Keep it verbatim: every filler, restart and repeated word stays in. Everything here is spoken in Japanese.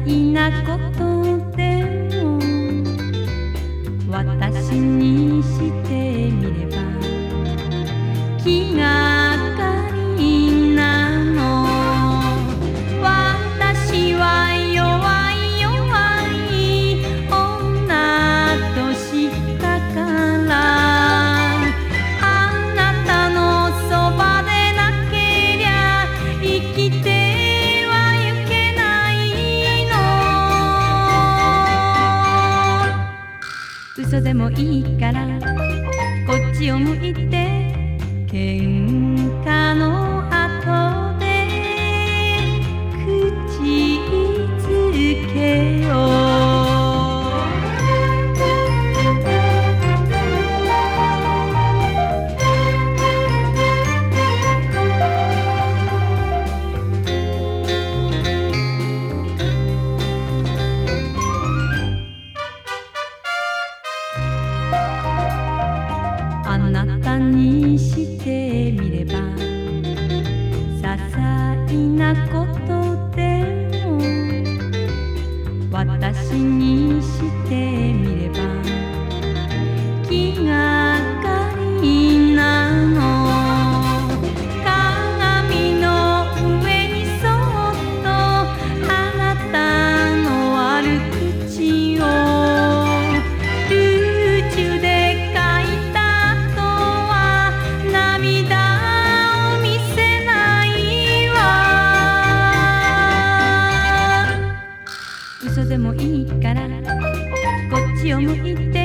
いなことでも私にしてみれば気がかりなの。私は弱い弱い女としたからあなたのそばでなけりゃ生きてはゆけないの。嘘でもいいからこっちを向いて喧嘩の後で口づけよう。あなたにしてみれば些細なことでも私にしてみれば気がかりなの。鏡の上にそっとあなたの悪口をルーチュで書いた後は涙を見せないわ。嘘でもいいからこっちを向いて